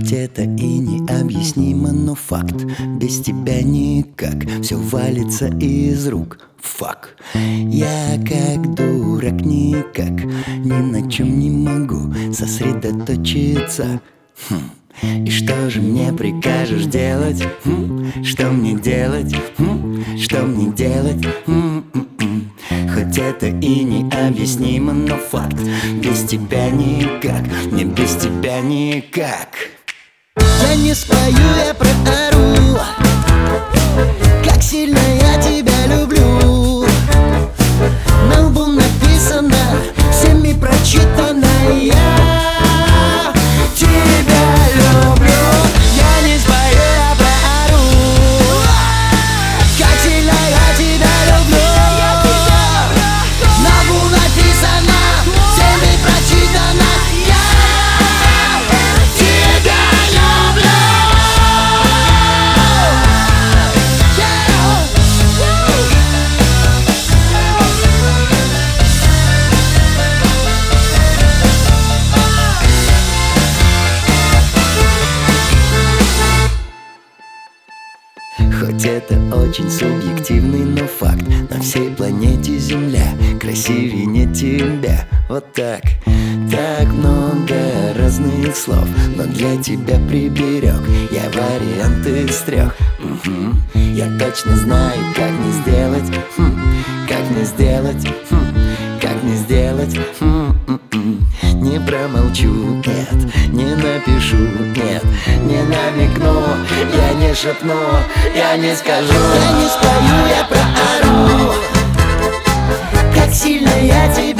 Хоть это и необъяснимо, но факт. Без тебя никак, все валится из рук. Фак. Я как дурак никак ни на чем не могу сосредоточиться. И что же мне прикажешь делать? Что мне делать? Что мне делать? Хоть это и необъяснимо, но факт. Без тебя никак, не без тебя никак. Я не спою, я проору, как сильно я тебя люблю. На лбу написано, всеми прочитано: я тебя люблю. Я не спою, я проору, как сильно я тебя люблю. На лбу написано, всеми прочитано: я тебя люблю. Хоть это очень субъективный, но факт. На всей планете Земля красивее не тебя. Вот так. Так много разных слов, но для тебя приберег я варианты из трех. Я точно знаю, как не сделать, как не сделать, как не сделать. Не промолчу, нет, не напишу, нет, не намекну, я не шепну, я не скажу. Я не спою, я проору, как сильно я тебя